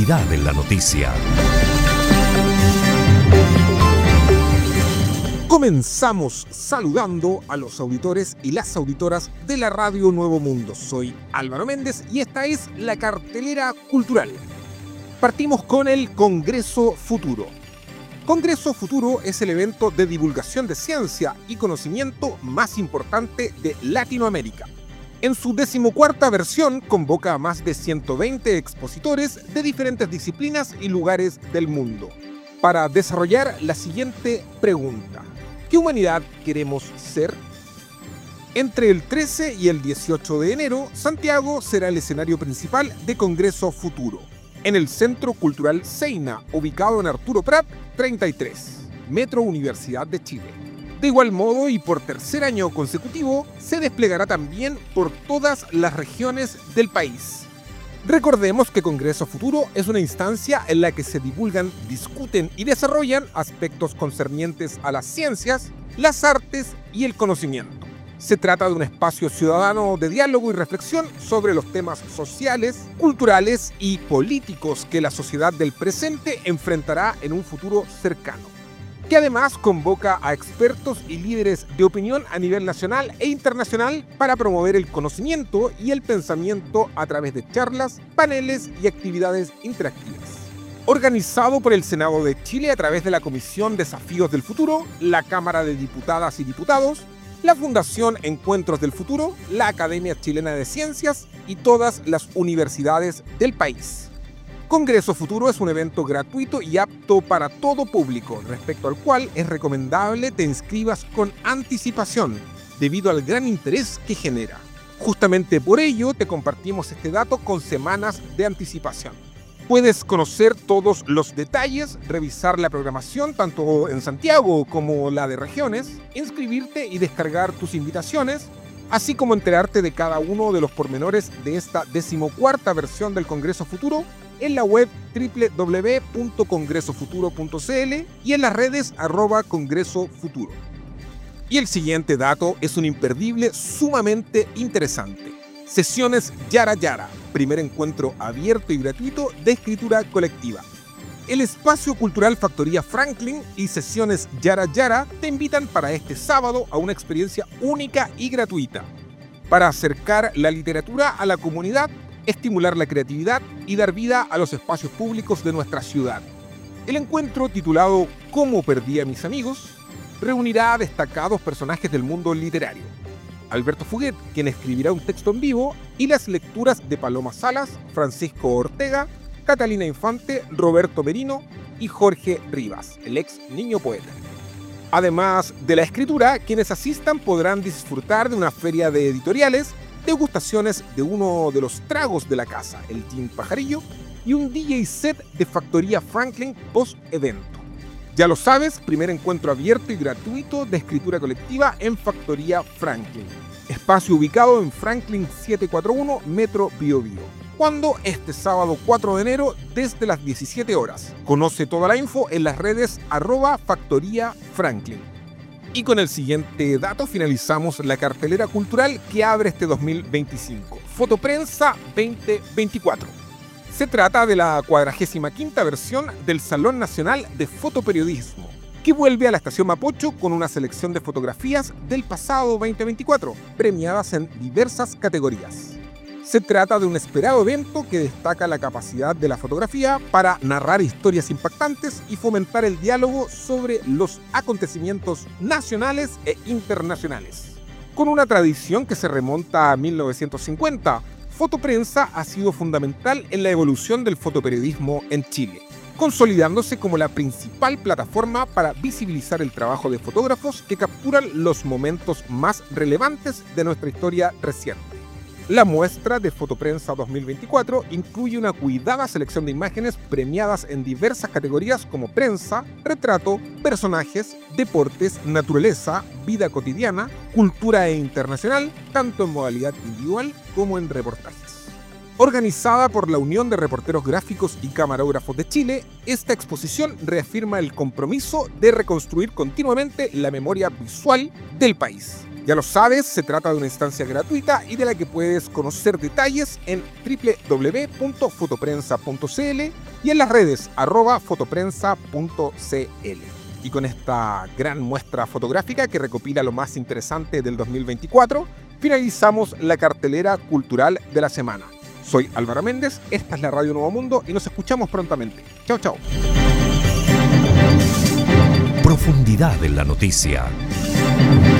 Actualidad en la noticia. Comenzamos saludando a los auditores y las auditoras de la Radio Nuevo Mundo. Soy Álvaro Méndez y esta es la cartelera cultural. Partimos con el Congreso Futuro. Congreso Futuro es el evento de divulgación de ciencia y conocimiento más importante de Latinoamérica. En su 14ª versión convoca a más de 120 expositores de diferentes disciplinas y lugares del mundo para desarrollar la siguiente pregunta: ¿qué humanidad queremos ser? Entre el 13 y el 18 de enero, Santiago será el escenario principal de Congreso Futuro, en el Centro Cultural Seina, ubicado en Arturo Prat 33, Metro Universidad de Chile. De igual modo y por tercer año consecutivo, se desplegará también por todas las regiones del país. Recordemos que Congreso Futuro es una instancia en la que se divulgan, discuten y desarrollan aspectos concernientes a las ciencias, las artes y el conocimiento. Se trata de un espacio ciudadano de diálogo y reflexión sobre los temas sociales, culturales y políticos que la sociedad del presente enfrentará en un futuro cercano, que además convoca a expertos y líderes de opinión a nivel nacional e internacional para promover el conocimiento y el pensamiento a través de charlas, paneles y actividades interactivas. Organizado por el Senado de Chile a través de la Comisión Desafíos del Futuro, la Cámara de Diputadas y Diputados, la Fundación Encuentros del Futuro, la Academia Chilena de Ciencias y todas las universidades del país. Congreso Futuro es un evento gratuito y apto para todo público, respecto al cual es recomendable te inscribas con anticipación, debido al gran interés que genera. Justamente por ello te compartimos este dato con semanas de anticipación. Puedes conocer todos los detalles, revisar la programación tanto en Santiago como la de regiones, inscribirte y descargar tus invitaciones, así como enterarte de cada uno de los pormenores de esta 14ª versión del Congreso Futuro en la web www.congresofuturo.cl y en las redes @congresofuturo. Y el siguiente dato es un imperdible sumamente interesante. Sesiones Yara Yara, primer encuentro abierto y gratuito de escritura colectiva. El Espacio Cultural Factoría Franklin y Sesiones Yara Yara te invitan para este sábado a una experiencia única y gratuita para acercar la literatura a la comunidad, estimular la creatividad y dar vida a los espacios públicos de nuestra ciudad. El encuentro, titulado ¿Cómo perdí a mis amigos?, reunirá a destacados personajes del mundo literario. Alberto Fuguet, quien escribirá un texto en vivo, y las lecturas de Paloma Salas, Francisco Ortega, Catalina Infante, Roberto Merino y Jorge Rivas, el ex niño poeta. Además de la escritura, quienes asistan podrán disfrutar de una feria de editoriales, degustaciones de uno de los tragos de la casa, el Gin Pajarillo, y un DJ set de Factoría Franklin post-evento. Ya lo sabes, primer encuentro abierto y gratuito de escritura colectiva en Factoría Franklin. Espacio ubicado en Franklin 741, Metro Bio Bio. Cuando este sábado 4 de enero desde las 17 horas. Conoce toda la info en las redes @Factoría Franklin. Y con el siguiente dato finalizamos la cartelera cultural que abre este 2025. Fotoprensa 2024. Se trata de la 45ª versión del Salón Nacional de Fotoperiodismo, que vuelve a la Estación Mapocho con una selección de fotografías del pasado 2024, premiadas en diversas categorías. Se trata de un esperado evento que destaca la capacidad de la fotografía para narrar historias impactantes y fomentar el diálogo sobre los acontecimientos nacionales e internacionales. Con una tradición que se remonta a 1950, Fotoprensa ha sido fundamental en la evolución del fotoperiodismo en Chile, consolidándose como la principal plataforma para visibilizar el trabajo de fotógrafos que capturan los momentos más relevantes de nuestra historia reciente. La muestra de Fotoprensa 2024 incluye una cuidada selección de imágenes premiadas en diversas categorías como prensa, retrato, personajes, deportes, naturaleza, vida cotidiana, cultura e internacional, tanto en modalidad individual como en reportajes. Organizada por la Unión de Reporteros Gráficos y Camarógrafos de Chile, esta exposición reafirma el compromiso de reconstruir continuamente la memoria visual del país. Ya lo sabes, se trata de una instancia gratuita y de la que puedes conocer detalles en www.fotoprensa.cl y en las redes @fotoprensa.cl. Y con esta gran muestra fotográfica que recopila lo más interesante del 2024, finalizamos la cartelera cultural de la semana. Soy Álvaro Méndez, esta es la Radio Nuevo Mundo y nos escuchamos prontamente. Chao, chao. Profundidad en la noticia.